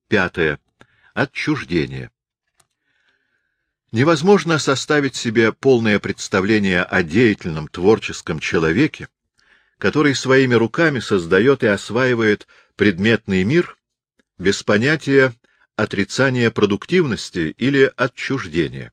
Пятое. Отчуждение. Невозможно составить себе полное представление о деятельном творческом человеке, который своими руками создает и осваивает предметный мир без понятия отрицания продуктивности или отчуждения.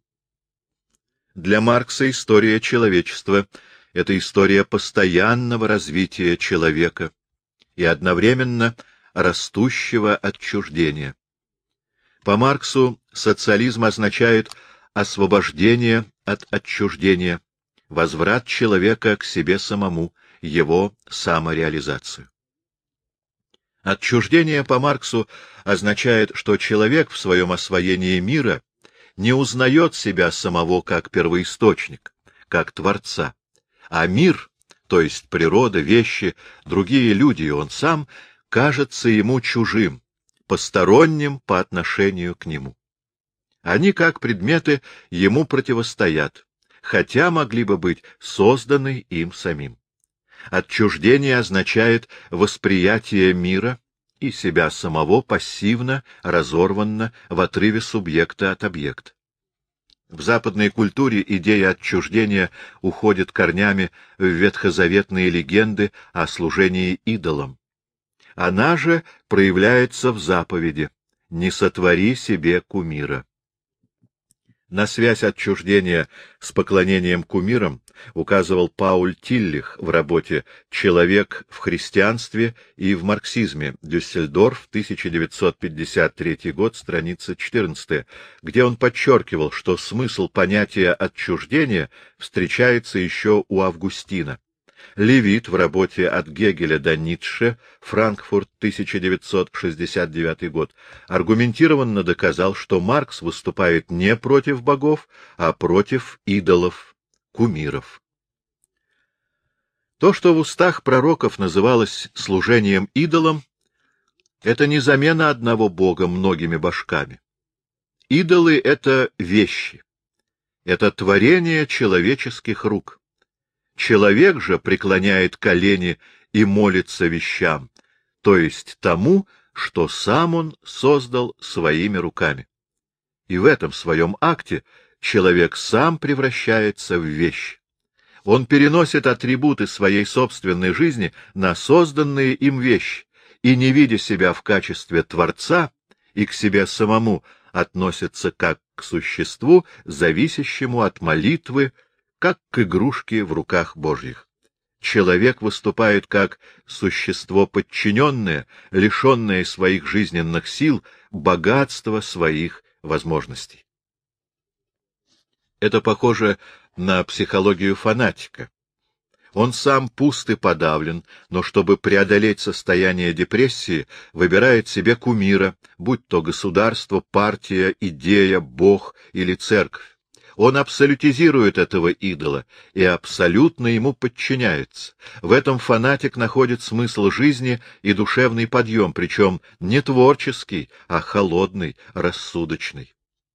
Для Маркса история человечества — это история постоянного развития человека и одновременно растущего отчуждения. По Марксу социализм означает освобождение от отчуждения, возврат человека к себе самому, его самореализацию. Отчуждение по Марксу означает, что человек в своем освоении мира не узнает себя самого как первоисточник, как Творца, а мир, то есть природа, вещи, другие люди и он сам, кажется ему чужим, посторонним по отношению к нему. Они, как предметы, ему противостоят, хотя могли бы быть созданы им самим. Отчуждение означает восприятие мира и себя самого пассивно, разорванно, в отрыве субъекта от объекта. В западной культуре идея отчуждения уходит корнями в ветхозаветные легенды о служении идолам. Она же проявляется в заповеди «Не сотвори себе кумира». На связь отчуждения с поклонением кумирам указывал Пауль Тиллих в работе «Человек в христианстве и в марксизме», Дюссельдорф, 1953 год, страница 14, где он подчеркивал, что смысл понятия отчуждения встречается еще у Августина. Левит в работе «От Гегеля до Ницше», Франкфурт, 1969 год, аргументированно доказал, что Маркс выступает не против богов, а против идолов, кумиров. То, что в устах пророков называлось служением идолам, это не замена одного бога многими божками. Идолы — это вещи, это творение человеческих рук. Человек же преклоняет колени и молится вещам, то есть тому, что сам он создал своими руками. И в этом своем акте человек сам превращается в вещь. Он переносит атрибуты своей собственной жизни на созданные им вещи, и, не видя себя в качестве Творца, и к себе самому относится как к существу, зависящему от молитвы, как к игрушке в руках Божьих. Человек выступает как существо подчиненное, лишенное своих жизненных сил, богатства своих возможностей. Это похоже на психологию фанатика. Он сам пуст и подавлен, но чтобы преодолеть состояние депрессии, выбирает себе кумира, будь то государство, партия, идея, Бог или церковь. Он абсолютизирует этого идола и абсолютно ему подчиняется. В этом фанатик находит смысл жизни и душевный подъем, причем не творческий, а холодный, рассудочный.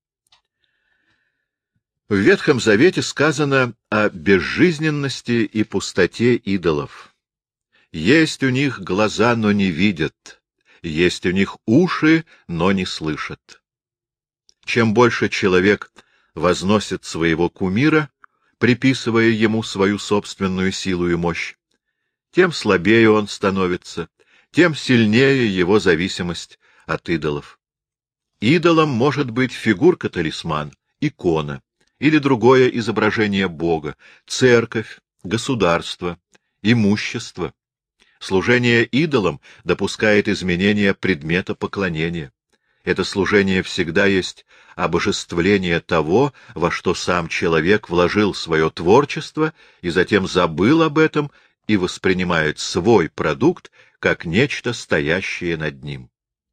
В Ветхом Завете сказано о безжизненности и пустоте идолов. Есть у них глаза, но не видят, есть у них уши, но не слышат. Чем больше человек возносит своего кумира, приписывая ему свою собственную силу и мощь, тем слабее он становится, тем сильнее его зависимость от идолов. Идолом может быть фигурка-талисман, икона или другое изображение Бога, церковь, государство, имущество. Служение идолам допускает изменение предмета поклонения. Это служение всегда есть обожествление того, во что сам человек вложил свое творчество и затем забыл об этом и воспринимает свой продукт как нечто, стоящее над ним.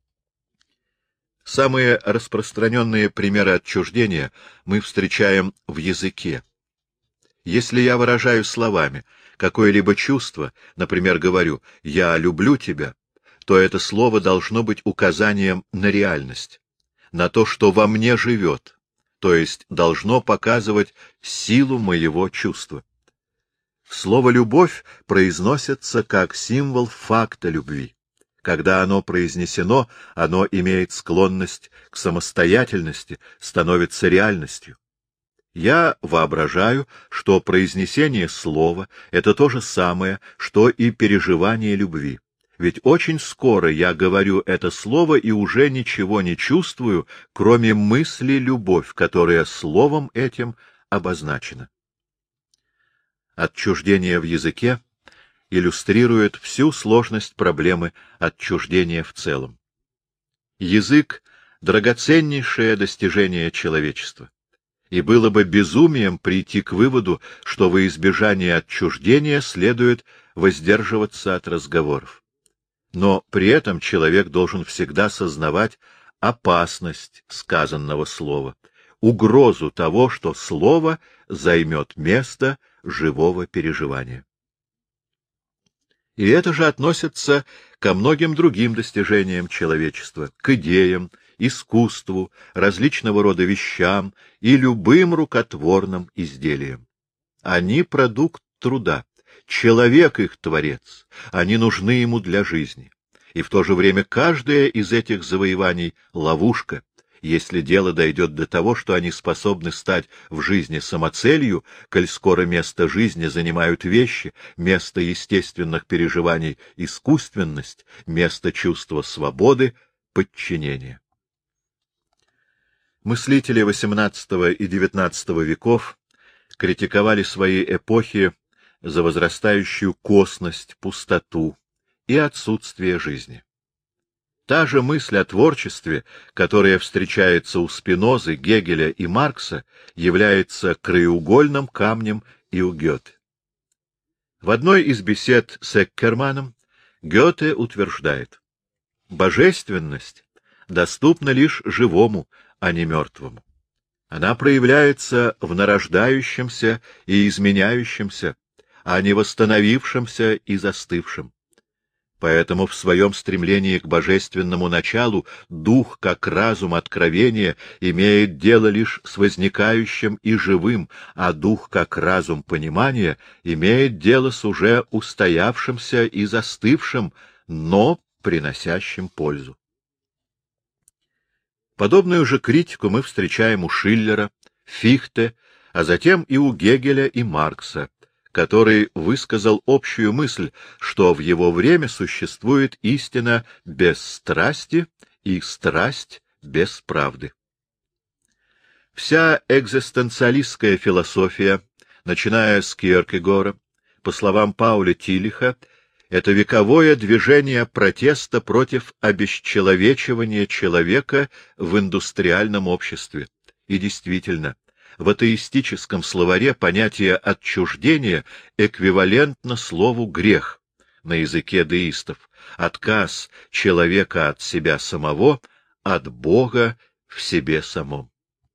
Самые распространенные примеры отчуждения мы встречаем в языке. Если я выражаю словами какое-либо чувство, например, говорю «я люблю тебя», то это слово должно быть указанием на реальность, на то, что во мне живет, то есть должно показывать силу моего чувства. Слово «любовь» произносится как символ факта любви, Когда оно произнесено, оно имеет склонность к самостоятельности, становится реальностью. Я воображаю, что произнесение слова — это то же самое, что и переживание любви. Ведь очень скоро я говорю это слово и уже ничего не чувствую, кроме мысли «любовь», которая словом этим обозначена. Отчуждение в языке иллюстрирует всю сложность проблемы отчуждения в целом. Язык — драгоценнейшее достижение человечества, и было бы безумием прийти к выводу, что во избежание отчуждения следует воздерживаться от разговоров. Но при этом человек должен всегда сознавать опасность сказанного слова, угрозу того, что слово займет место живого переживания. И это же относится ко многим другим достижениям человечества, к идеям, искусству, различного рода вещам и любым рукотворным изделиям. Они продукт труда, человек их творец, они нужны ему для жизни. И в то же время каждое из этих завоеваний — ловушка, если дело дойдет до того, что они способны стать в жизни самоцелью, коль скоро место жизни занимают вещи, место естественных переживаний — искусственность, место чувства свободы — подчинение. Мыслители XVIII и XIX веков критиковали свои эпохи за возрастающую косность, пустоту и отсутствие жизни. Та же мысль о творчестве, которая встречается у Спинозы, Гегеля и Маркса, является краеугольным камнем и у Гёте. В одной из бесед с Эккерманом Гёте утверждает: божественность доступна лишь живому, а не мертвому. Она проявляется в нарождающемся и изменяющемся, а не восстановившемся и застывшем. Поэтому в своем стремлении к божественному началу дух, как разум откровения, имеет дело лишь с возникающим и живым, а дух, как разум понимания, имеет дело с уже устоявшимся и застывшим, но приносящим пользу. Подобную же критику мы встречаем у Шиллера, Фихте, а затем и у Гегеля и Маркса, который высказал общую мысль, что в его время существует истина без страсти и страсть без правды. Вся экзистенциалистская философия, начиная с Кьеркегора, по словам Пауля Тилиха, это вековое движение протеста против обесчеловечивания человека в индустриальном обществе. И действительно, в атеистическом словаре понятие отчуждения эквивалентно слову «грех» на языке деистов, отказ человека от себя самого, от Бога в себе самом.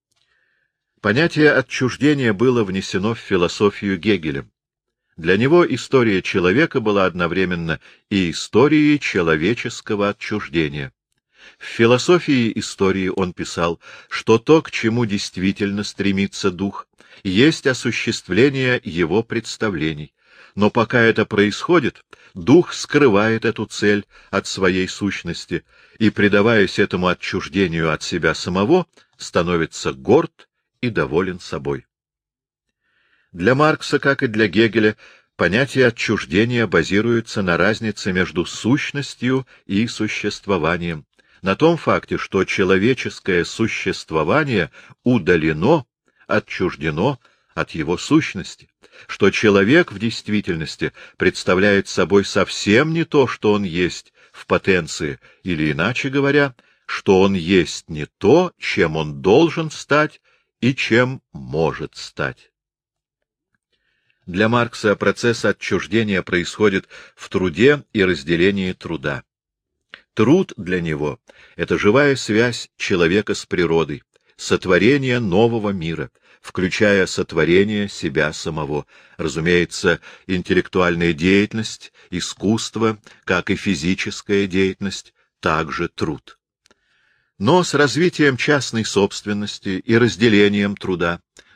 Понятие отчуждения было внесено в философию Гегелем. Для него история человека была одновременно и историей человеческого отчуждения. В философии истории он писал, что то, к чему действительно стремится дух, есть осуществление его представлений, но пока это происходит, дух скрывает эту цель от своей сущности и, предаваясь этому отчуждению от себя самого, становится горд и доволен собой. Для Маркса, как и для Гегеля, понятие отчуждения базируется на разнице между сущностью и существованием, на том факте, что человеческое существование удалено, отчуждено от его сущности, что человек в действительности представляет собой совсем не то, что он есть в потенции, или, иначе говоря, что он есть не то, чем он должен стать и чем может стать. Для Маркса процесс отчуждения происходит в труде и разделении труда. Труд для него — это живая связь человека с природой, сотворение нового мира, включая сотворение себя самого. Разумеется, интеллектуальная деятельность, искусство, как и физическая деятельность, также труд. Но с развитием частной собственности и разделением труда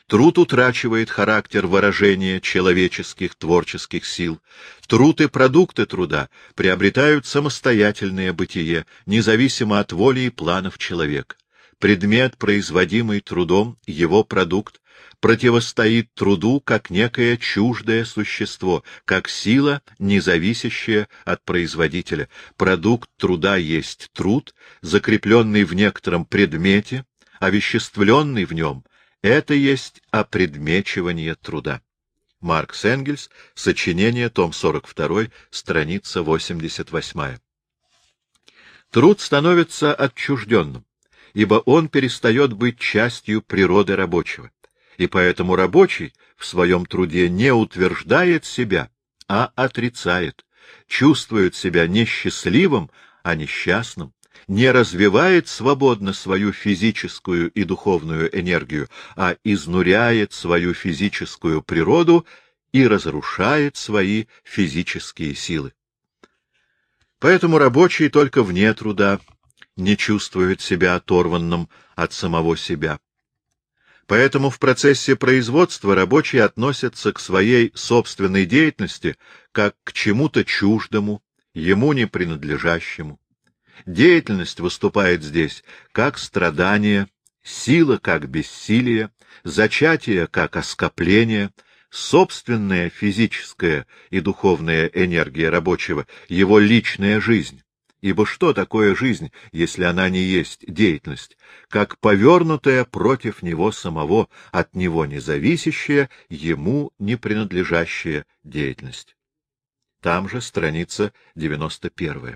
Труд утрачивает характер выражения человеческих творческих сил. Труд и продукты труда приобретают самостоятельное бытие, независимо от воли и планов человека. Предмет, производимый трудом, его продукт, противостоит труду как некое чуждое существо, как сила, не зависящая от производителя. Продукт труда есть труд, закрепленный в некотором предмете, овеществленный в нем. Это есть опредмечивание труда. Маркс Энгельс, сочинение, том 42, страница 88. Труд становится отчужденным, ибо он перестает быть частью природы рабочего, и поэтому рабочий в своем труде не утверждает себя, а отрицает, чувствует себя не счастливым, а несчастным, не развивает свободно свою физическую и духовную энергию, а изнуряет свою физическую природу и разрушает свои физические силы. Поэтому рабочий только вне труда не чувствует себя оторванным от самого себя. Поэтому в процессе производства рабочий относится к своей собственной деятельности как к чему-то чуждому, ему не принадлежащему. Деятельность выступает здесь как страдание, сила как бессилие, зачатие как оскопление, собственная физическая и духовная энергия рабочего, его личная жизнь. Ибо что такое жизнь, если она не есть деятельность? Как повернутая против него самого, от него независящая, ему не принадлежащая деятельность. Там же страница 91.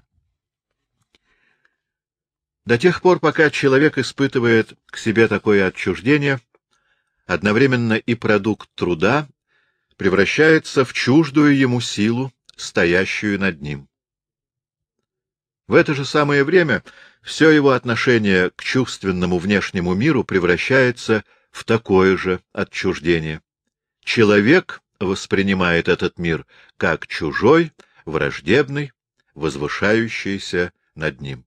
До тех пор, пока человек испытывает к себе такое отчуждение, одновременно и продукт труда превращается в чуждую ему силу, стоящую над ним. В это же самое время все его отношение к чувственному внешнему миру превращается в такое же отчуждение. Человек воспринимает этот мир как чужой, враждебный, возвышающийся над ним.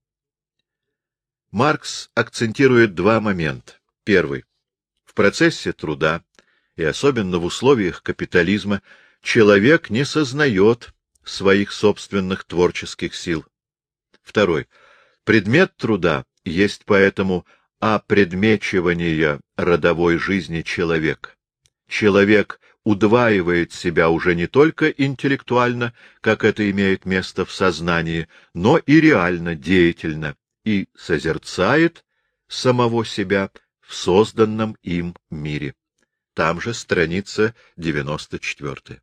Маркс акцентирует два момента. Первый. В процессе труда, и особенно в условиях капитализма, человек не сознает своих собственных творческих сил. Второй. Предмет труда есть поэтому опредмечивание родовой жизни человека. Человек удваивает себя уже не только интеллектуально, как это имеет место в сознании, но и реально, деятельно, и созерцает самого себя в созданном им мире. Там же страница 94.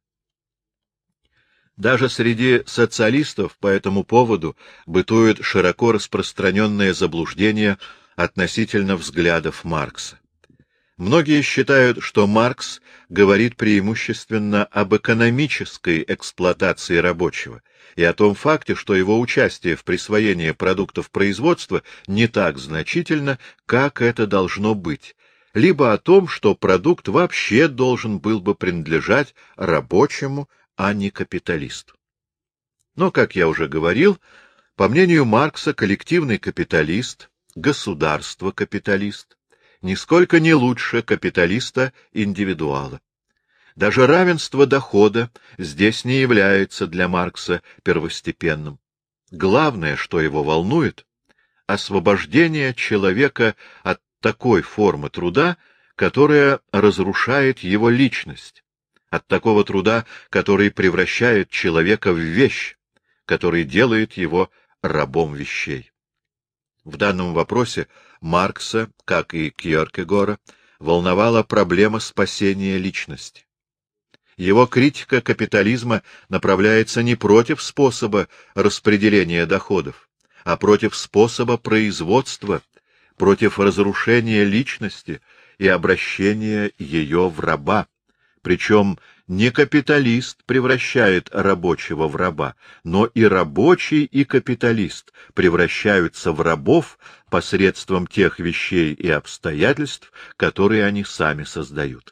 Даже среди социалистов по этому поводу бытует широко распространенное заблуждение относительно взглядов Маркса. Многие считают, что Маркс говорит преимущественно об экономической эксплуатации рабочего и о том факте, что его участие в присвоении продуктов производства не так значительно, как это должно быть, либо о том, что продукт вообще должен был бы принадлежать рабочему, а не капиталисту. Но, как я уже говорил, по мнению Маркса, коллективный капиталист, государство-капиталист, нисколько не лучше капиталиста-индивидуала. Даже равенство дохода здесь не является для Маркса первостепенным. Главное, что его волнует, — освобождение человека от такой формы труда, которая разрушает его личность, от такого труда, который превращает человека в вещь, который делает его рабом вещей. В данном вопросе Маркса, как и Кьеркегора, волновала проблема спасения личности. Его критика капитализма направляется не против способа распределения доходов, а против способа производства, против разрушения личности и обращения ее в раба. Причем не капиталист превращает рабочего в раба, но и рабочий, и капиталист превращаются в рабов посредством тех вещей и обстоятельств, которые они сами создают.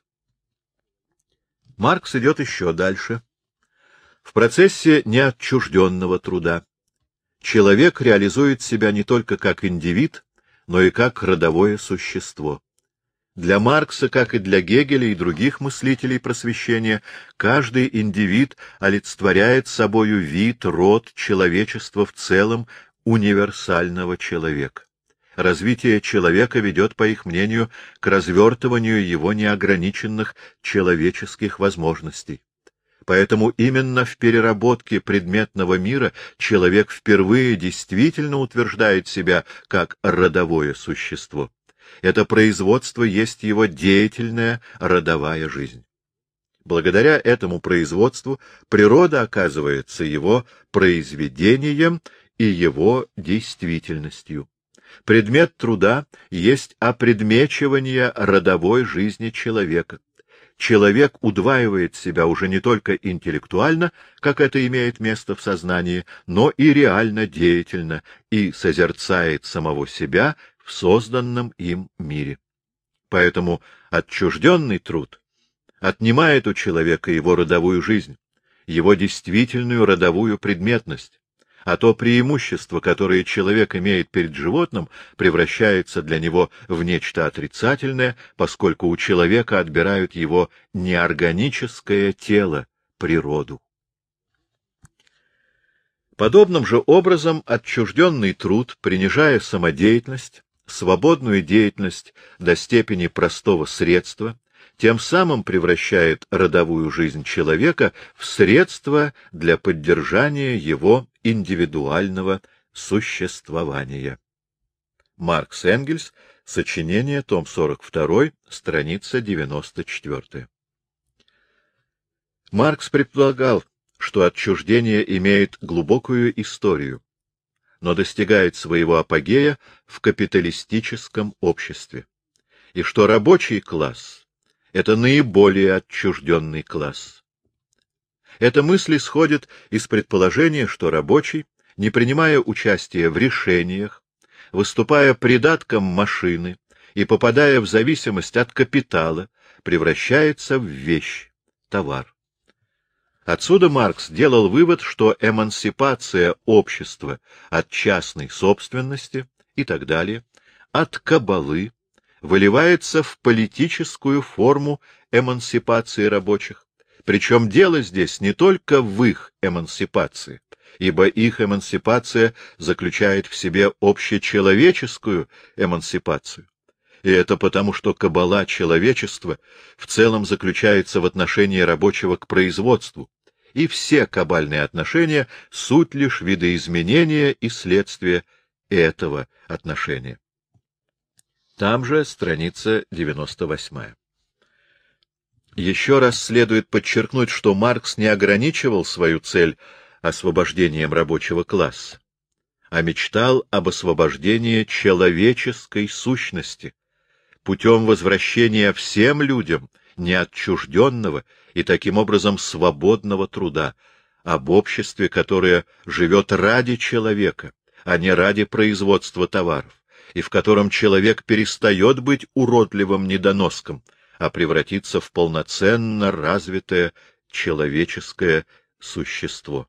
Маркс идет еще дальше. В процессе неотчужденного труда человек реализует себя не только как индивид, но и как родовое существо. Для Маркса, как и для Гегеля и других мыслителей просвещения, каждый индивид олицетворяет собою вид, род человечества в целом, универсального человека. Развитие человека ведет, по их мнению, к развертыванию его неограниченных человеческих возможностей. Поэтому именно в переработке предметного мира человек впервые действительно утверждает себя как родовое существо. Это производство есть его деятельная родовая жизнь. Благодаря этому производству природа оказывается его произведением и его действительностью. Предмет труда есть опредмечивание родовой жизни человека. Человек удваивает себя уже не только интеллектуально, как это имеет место в сознании, но и реально деятельно, и созерцает самого себя в созданном им мире. Поэтому отчужденный труд отнимает у человека его родовую жизнь, его действительную родовую предметность, а то преимущество, которое человек имеет перед животным, превращается для него в нечто отрицательное, поскольку у человека отбирают его неорганическое тело, природу. Подобным же образом отчужденный труд, принижая самодеятельность, свободную деятельность до степени простого средства, тем самым превращает родовую жизнь человека в средство для поддержания его индивидуального существования. Маркс Энгельс, сочинение, том 42, страница 94. Маркс предполагал, что отчуждение имеет глубокую историю, но достигает своего апогея в капиталистическом обществе, и что рабочий класс — это наиболее отчужденный класс. Эта мысль исходит из предположения, что рабочий, не принимая участия в решениях, выступая придатком машины и попадая в зависимость от капитала, превращается в вещь, товар. Отсюда Маркс делал вывод, что эмансипация общества от частной собственности и так далее, от кабалы, выливается в политическую форму эмансипации рабочих. Причем дело здесь не только в их эмансипации, ибо их эмансипация заключает в себе общечеловеческую эмансипацию. И это потому, что кабала человечества в целом заключается в отношении рабочего к производству, и все кабальные отношения — суть лишь видоизменения и следствия этого отношения. Там же страница 98. Еще раз следует подчеркнуть, что Маркс не ограничивал свою цель освобождением рабочего класса, а мечтал об освобождении человеческой сущности путем возвращения всем людям неотчужденного и таким образом свободного труда, об обществе, которое живет ради человека, а не ради производства товаров, и в котором человек перестает быть уродливым недоноском, а превратится в полноценно развитое человеческое существо.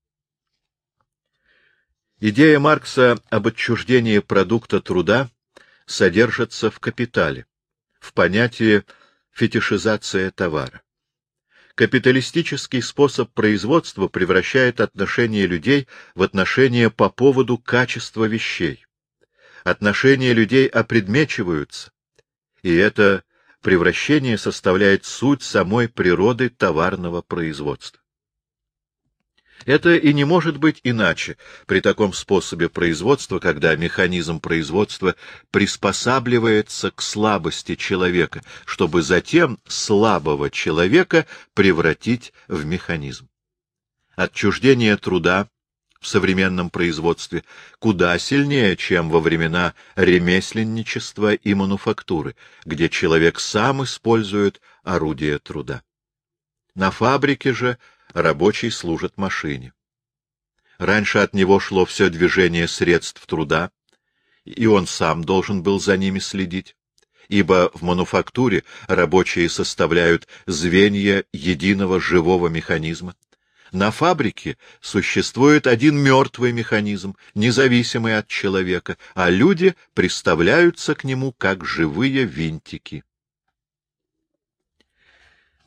Идея Маркса об отчуждении продукта труда содержится в капитале, в понятии фетишизация товара. Капиталистический способ производства превращает отношения людей в отношения по поводу качества вещей. Отношения людей опредмечиваются, и это превращение составляет суть самой природы товарного производства. Это и не может быть иначе при таком способе производства, когда механизм производства приспосабливается к слабости человека, чтобы затем слабого человека превратить в механизм. Отчуждение труда в современном производстве куда сильнее, чем во времена ремесленничества и мануфактуры, где человек сам использует орудия труда. На фабрике же рабочий служит машине. Раньше от него шло все движение средств труда, и он сам должен был за ними следить, ибо в мануфактуре рабочие составляют звенья единого живого механизма. На фабрике существует один мертвый механизм, независимый от человека, а люди приставляются к нему как живые винтики.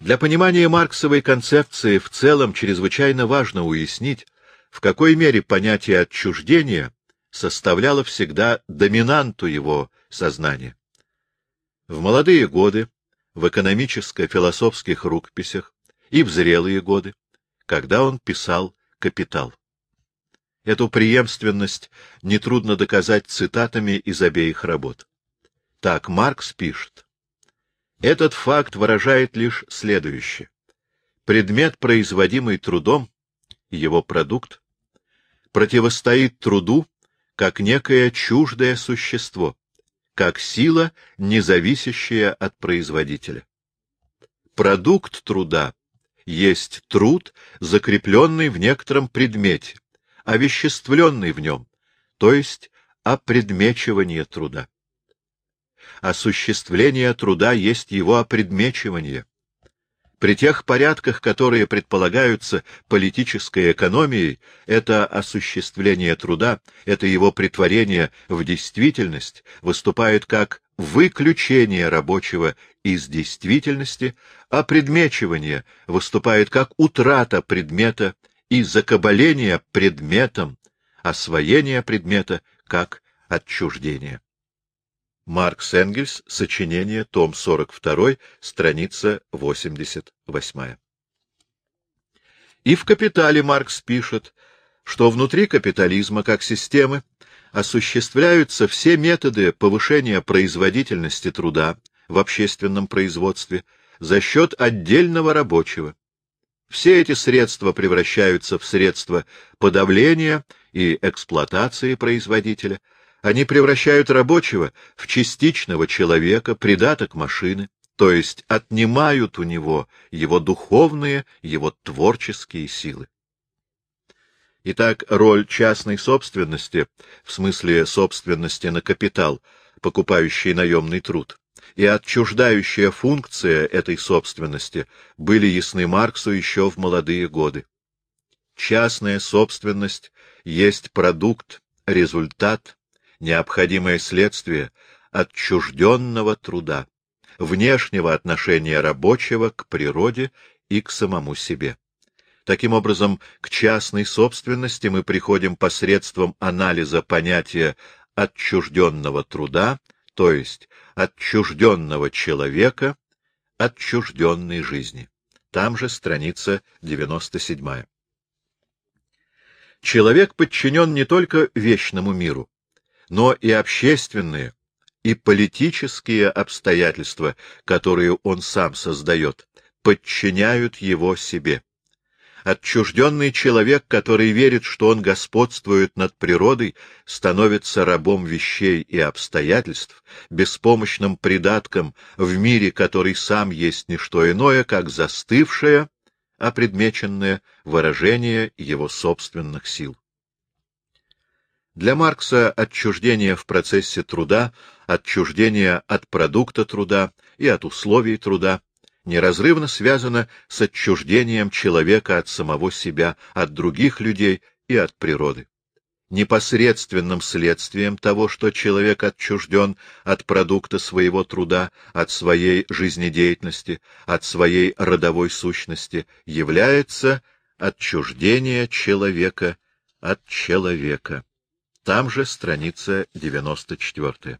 Для понимания марксовой концепции в целом чрезвычайно важно уяснить, в какой мере понятие отчуждения составляло всегда доминанту его сознания. В молодые годы, в экономическо-философских рукописях и в зрелые годы, когда он писал «Капитал». Эту преемственность нетрудно доказать цитатами из обеих работ. Так Маркс пишет: «Этот факт выражает лишь следующее. Предмет, производимый трудом, его продукт, противостоит труду как некое чуждое существо, как сила, не зависящая от производителя. Продукт труда есть труд, закрепленный в некотором предмете, овеществленный в нем, то есть опредмечивание труда. Осуществление труда есть его опредмечивание. При тех порядках, которые предполагаются политической экономией, это осуществление труда, это его претворение в действительность выступает как выключение рабочего из действительности, а предмечивание выступает как утрата предмета и закабаление предметом, освоение предмета как отчуждение». Маркс Энгельс, сочинение, том 42, страница 88. И в «Капитале» Маркс пишет, что внутри капитализма как системы осуществляются все методы повышения производительности труда в общественном производстве за счет отдельного рабочего. Все эти средства превращаются в средства подавления и эксплуатации производителя. Они превращают рабочего в частичного человека, придаток машины, то есть отнимают у него его духовные, его творческие силы. Итак, роль частной собственности, в смысле собственности на капитал, покупающий наемный труд, и отчуждающая функция этой собственности были ясны Марксу еще в молодые годы. Частная собственность есть продукт, результат, необходимое следствие отчужденного труда, внешнего отношения рабочего к природе и к самому себе. Таким образом, к частной собственности мы приходим посредством анализа понятия отчужденного труда, то есть отчужденного человека, отчужденной жизни. Там же страница 97. Человек подчинен не только вечному миру, но и общественные, и политические обстоятельства, которые он сам создает, подчиняют его себе. Отчужденный человек, который верит, что он господствует над природой, становится рабом вещей и обстоятельств, беспомощным придатком в мире, который сам есть не что иное, как застывшее, опредмеченное выражение его собственных сил. Для Маркса отчуждение в процессе труда, отчуждение от продукта труда и от условий труда неразрывно связано с отчуждением человека от самого себя, от других людей и от природы. Непосредственным следствием того, что человек отчужден от продукта своего труда, от своей жизнедеятельности, от своей родовой сущности, является отчуждение человека от человека. Там же страница 94.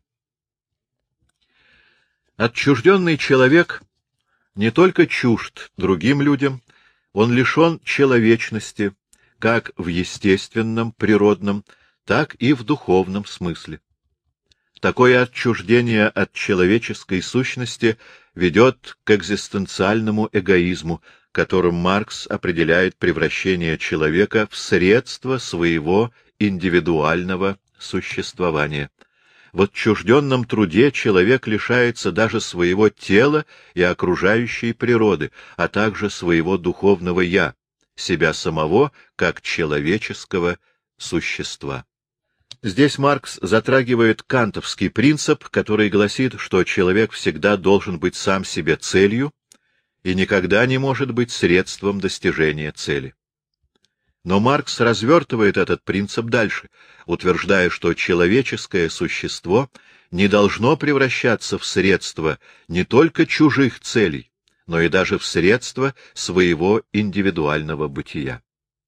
Отчужденный человек не только чужд другим людям, он лишен человечности как в естественном, природном, так и в духовном смысле. Такое отчуждение от человеческой сущности ведет к экзистенциальному эгоизму, которым Маркс определяет превращение человека в средство своего индивидуального существования. В отчужденном труде человек лишается даже своего тела и окружающей природы, а также своего духовного «я», себя самого как человеческого существа. Здесь Маркс затрагивает кантовский принцип, который гласит, что человек всегда должен быть сам себе целью и никогда не может быть средством достижения цели. Но Маркс развертывает этот принцип дальше, утверждая, что человеческое существо не должно превращаться в средство не только чужих целей, но и даже в средства своего индивидуального бытия.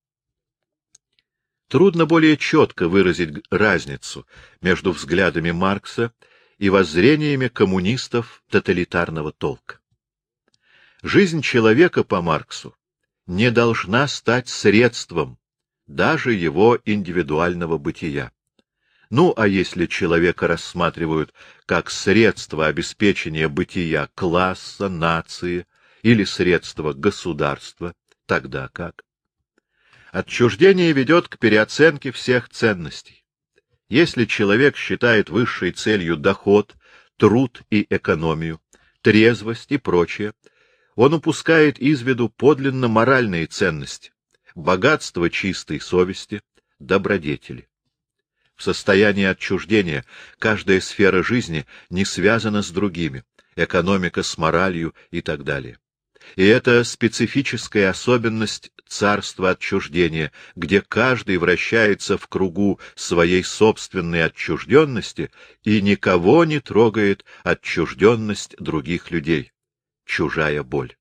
Трудно более четко выразить разницу между взглядами Маркса и воззрениями коммунистов тоталитарного толка. Жизнь человека по Марксу не должна стать средством даже его индивидуального бытия. Ну, а если человека рассматривают как средство обеспечения бытия класса, нации или средство государства, тогда как? Отчуждение ведет к переоценке всех ценностей. Если человек считает высшей целью доход, труд и экономию, трезвость и прочее, он упускает из виду подлинно моральные ценности, богатство чистой совести, добродетели. В состоянии отчуждения каждая сфера жизни не связана с другими, экономика с моралью и так далее. И это специфическая особенность царства отчуждения, где каждый вращается в кругу своей собственной отчужденности и никого не трогает отчужденность других людей. Чужая боль.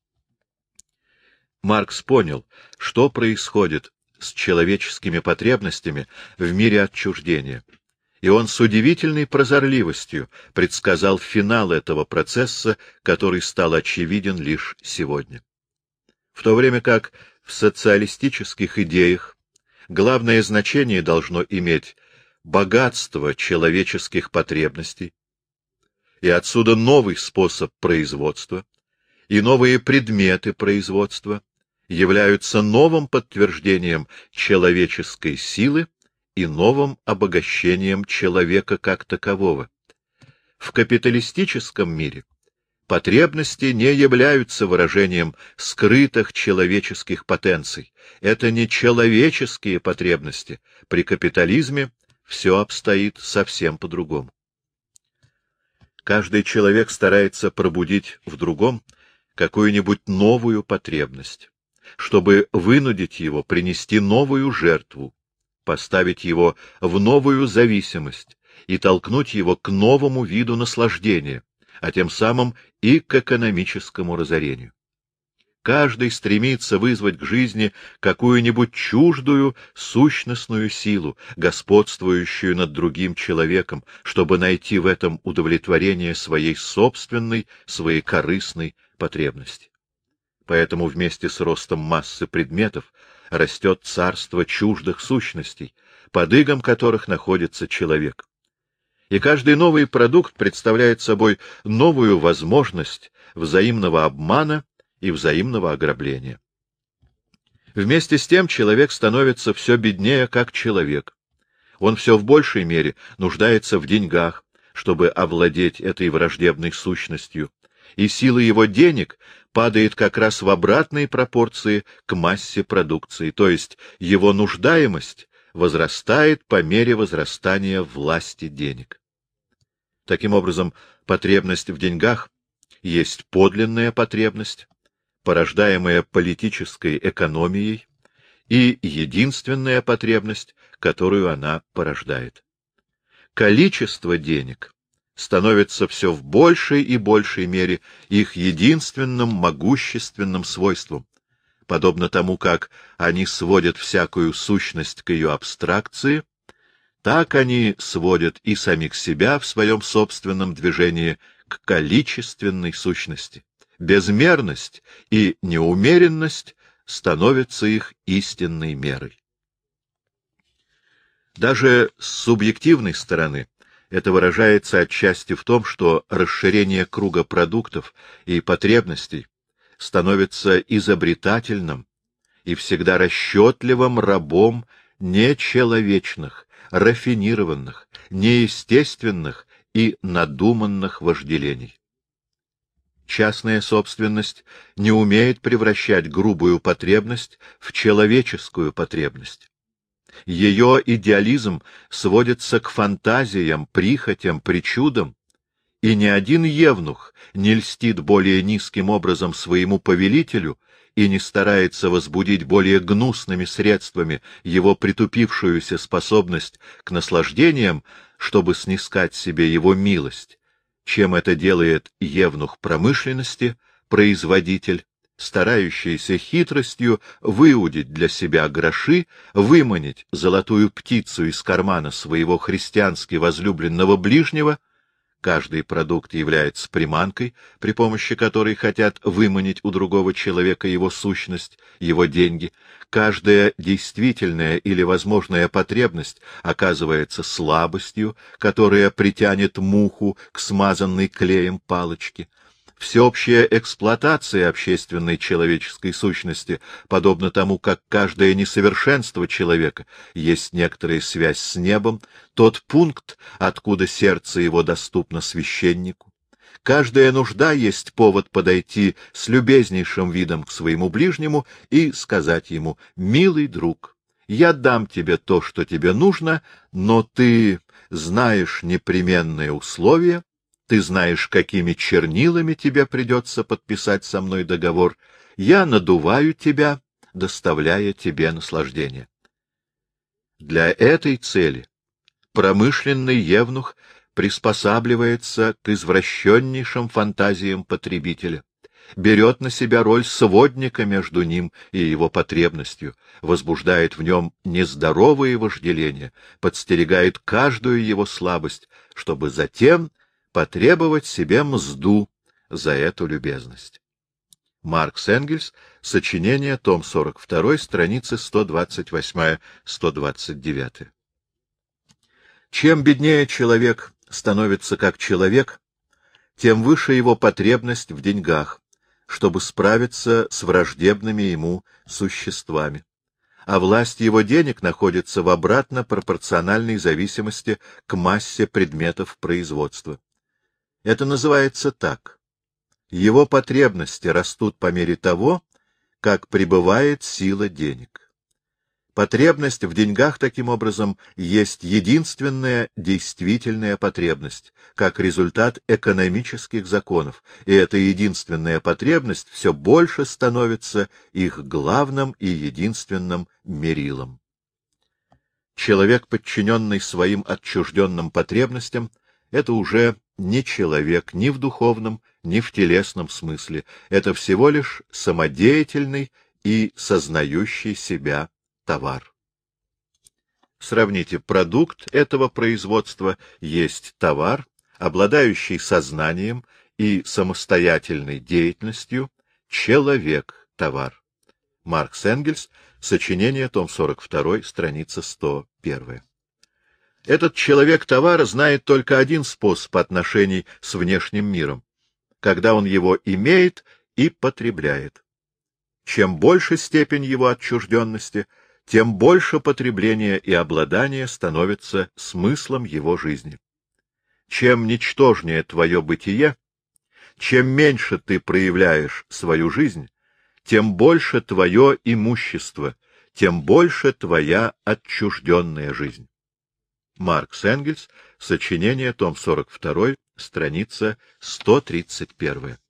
Маркс понял, что происходит с человеческими потребностями в мире отчуждения, и он с удивительной прозорливостью предсказал финал этого процесса, который стал очевиден лишь сегодня. В то время как в социалистических идеях главное значение должно иметь богатство человеческих потребностей, и отсюда новый способ производства, и новые предметы производства являются новым подтверждением человеческой силы и новым обогащением человека как такового. В капиталистическом мире потребности не являются выражением скрытых человеческих потенций. Это не человеческие потребности. При капитализме все обстоит совсем по-другому. Каждый человек старается пробудить в другом какую-нибудь новую потребность, чтобы вынудить его принести новую жертву, поставить его в новую зависимость и толкнуть его к новому виду наслаждения, а тем самым и к экономическому разорению. Каждый стремится вызвать к жизни какую-нибудь чуждую сущностную силу, господствующую над другим человеком, чтобы найти в этом удовлетворение своей собственной, своей корыстной потребности. Поэтому вместе с ростом массы предметов растет царство чуждых сущностей, под игом которых находится человек. И каждый новый продукт представляет собой новую возможность взаимного обмана и взаимного ограбления. Вместе с тем человек становится все беднее как человек. Он все в большей мере нуждается в деньгах, чтобы овладеть этой враждебной сущностью, и сила его денег падает как раз в обратной пропорции к массе продукции, то есть его нуждаемость возрастает по мере возрастания власти денег. Таким образом, потребность в деньгах есть подлинная потребность, порождаемая политической экономией, и единственная потребность, которую она порождает. Количество денег становится все в большей и большей мере их единственным могущественным свойством, подобно тому, как они сводят всякую сущность к ее абстракции, так они сводят и самих себя в своем собственном движении к количественной сущности. Безмерность и неумеренность становятся их истинной мерой. Даже с субъективной стороны это выражается отчасти в том, что расширение круга продуктов и потребностей становится изобретательным и всегда расчетливым рабом нечеловечных, рафинированных, неестественных и надуманных вожделений. Частная собственность не умеет превращать грубую потребность в человеческую потребность. Ее идеализм сводится к фантазиям, прихотям, причудам, и ни один евнух не льстит более низким образом своему повелителю и не старается возбудить более гнусными средствами его притупившуюся способность к наслаждениям, чтобы снискать себе его милость, чем это делает евнух промышленности, производитель, старающийся хитростью выудить для себя гроши, выманить золотую птицу из кармана своего христиански возлюбленного ближнего. Каждый продукт является приманкой, при помощи которой хотят выманить у другого человека его сущность, его деньги. Каждая действительная или возможная потребность оказывается слабостью, которая притянет муху к смазанной клеем палочке. Всеобщая эксплуатация общественной человеческой сущности, подобно тому, как каждое несовершенство человека есть некоторая связь с небом, тот пункт, откуда сердце его доступно священнику. Каждая нужда есть повод подойти с любезнейшим видом к своему ближнему и сказать ему: «Милый друг, я дам тебе то, что тебе нужно, но ты знаешь непременные условия, ты знаешь, какими чернилами тебе придется подписать со мной договор. Я надуваю тебя, доставляя тебе наслаждение». Для этой цели промышленный евнух приспосабливается к извращеннейшим фантазиям потребителя, берет на себя роль сводника между ним и его потребностью, возбуждает в нем нездоровые вожделения, подстерегает каждую его слабость, чтобы затем потребовать себе мзду за эту любезность. Маркс Энгельс, сочинение, том 42, страницы 128-129. Чем беднее человек становится как человек, тем выше его потребность в деньгах, чтобы справиться с враждебными ему существами. А власть его денег находится в обратно пропорциональной зависимости к массе предметов производства. Это называется так: его потребности растут по мере того, как прибывает сила денег. Потребность в деньгах, таким образом, есть единственная действительная потребность, как результат экономических законов, и эта единственная потребность все больше становится их главным и единственным мерилом. Человек, подчиненный своим отчужденным потребностям, это уже не человек ни в духовном, ни в телесном смысле, это всего лишь самодеятельный и сознающий себя товар. Сравните: продукт этого производства есть товар, обладающий сознанием и самостоятельной деятельностью, человек-товар. Маркс Энгельс, сочинение, том 42, страница 101. Этот человек-товар знает только один способ отношений с внешним миром, когда он его имеет и потребляет. Чем больше степень его отчужденности, тем больше потребление и обладание становится смыслом его жизни. Чем ничтожнее твое бытие, чем меньше ты проявляешь свою жизнь, тем больше твое имущество, тем больше твоя отчужденная жизнь. Маркс Энгельс, сочинение, том 42, страница 131.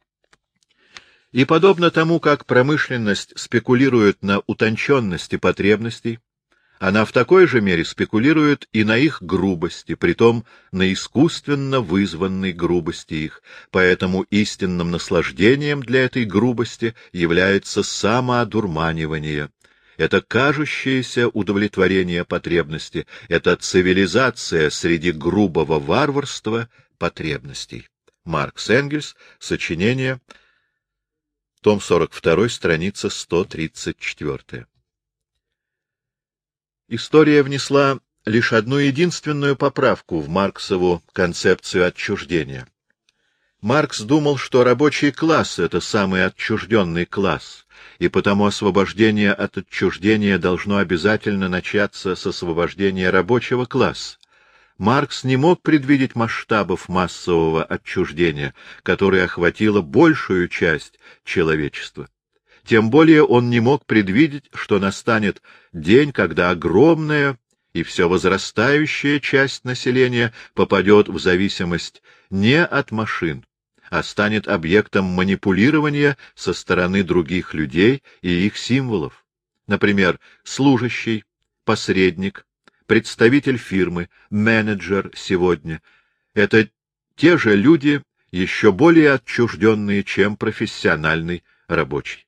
И подобно тому, как промышленность спекулирует на утонченности потребностей, она в такой же мере спекулирует и на их грубости, притом на искусственно вызванной грубости их, поэтому истинным наслаждением для этой грубости является самоодурманивание. Это кажущееся удовлетворение потребности, это цивилизация среди грубого варварства потребностей. Маркс Энгельс, сочинение, том 42, страница 134. История внесла лишь одну единственную поправку в Марксову концепцию отчуждения. Маркс думал, что рабочий класс — это самый отчужденный класс, и потому освобождение от отчуждения должно обязательно начаться с освобождения рабочего класса. Маркс не мог предвидеть масштабов массового отчуждения, которое охватило большую часть человечества. Тем более он не мог предвидеть, что настанет день, когда огромная и все возрастающая часть населения попадет в зависимость не от машин, а станет объектом манипулирования со стороны других людей и их символов. Например, служащий, посредник, представитель фирмы, менеджер сегодня — это те же люди, еще более отчужденные, чем профессиональный рабочий.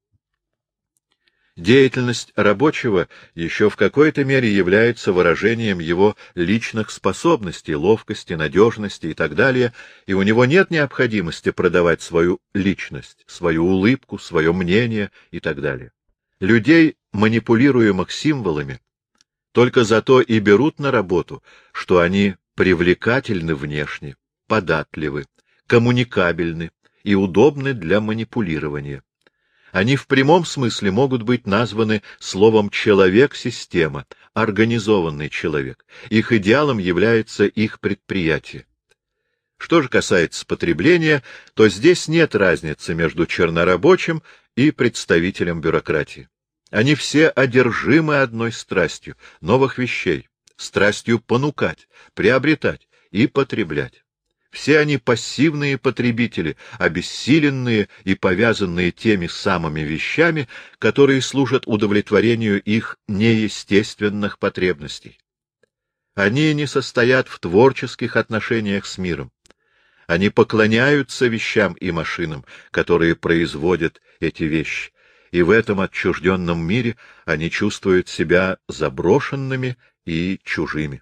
Деятельность рабочего еще в какой-то мере является выражением его личных способностей, ловкости, надежности и так далее, и у него нет необходимости продавать свою личность, свою улыбку, свое мнение и так далее. Людей, манипулируемых символами, только зато и берут на работу, что они привлекательны внешне, податливы, коммуникабельны и удобны для манипулирования. Они в прямом смысле могут быть названы словом «человек-система», организованный человек. Их идеалом является их предприятие. Что же касается потребления, то здесь нет разницы между чернорабочим и представителем бюрократии. Они все одержимы одной страстью — новых вещей, страстью понукать, приобретать и потреблять. Все они пассивные потребители, обессиленные и повязанные теми самыми вещами, которые служат удовлетворению их неестественных потребностей. Они не состоят в творческих отношениях с миром. Они поклоняются вещам и машинам, которые производят эти вещи, и в этом отчужденном мире они чувствуют себя заброшенными и чужими.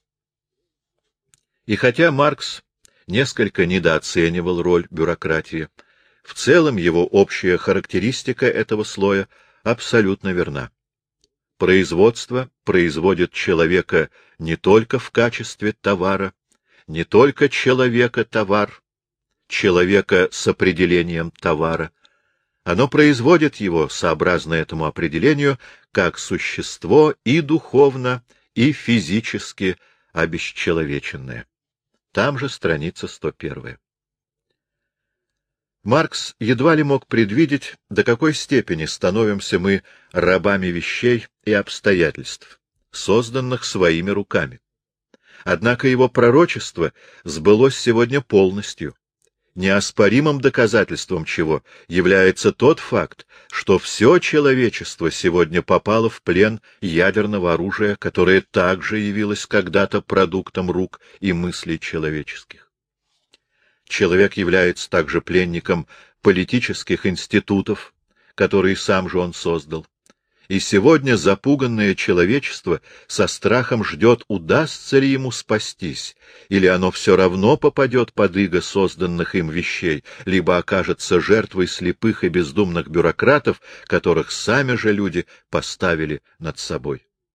И хотя Маркс несколько недооценивал роль бюрократии, в целом его общая характеристика этого слоя абсолютно верна. Производство производит человека не только в качестве товара, не только человека-товар, человека с определением товара. Оно производит его, сообразно этому определению, как существо и духовно, и физически обесчеловеченное. Там же страница 101. Маркс едва ли мог предвидеть, до какой степени становимся мы рабами вещей и обстоятельств, созданных своими руками. Однако его пророчество сбылось сегодня полностью, неоспоримым доказательством чего является тот факт, что все человечество сегодня попало в плен ядерного оружия, которое также явилось когда-то продуктом рук и мыслей человеческих. Человек является также пленником политических институтов, которые сам же он создал. И сегодня запуганное человечество со страхом ждет, удастся ли ему спастись, или оно все равно попадет под иго созданных им вещей, либо окажется жертвой слепых и бездумных бюрократов, которых сами же люди поставили над собой.